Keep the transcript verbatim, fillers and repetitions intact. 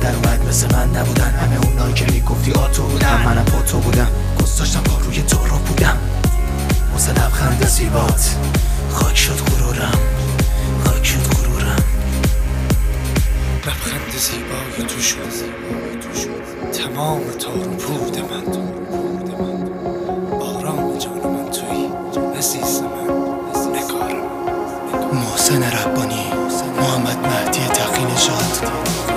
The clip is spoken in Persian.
در اومد مثل من نبودن همه اونایی که میگفتی آتو بودن منم پاتو بودم گست داشتم با روی تو رو بودم واسه لبخند زیبات خاک شد غرورم خاک شد غرورم لبخند زیبای تو شد تمام تار و پود من آرام جان من تویی عزیز من نگارم محسن ربانی محمد مهدی تقی نژاد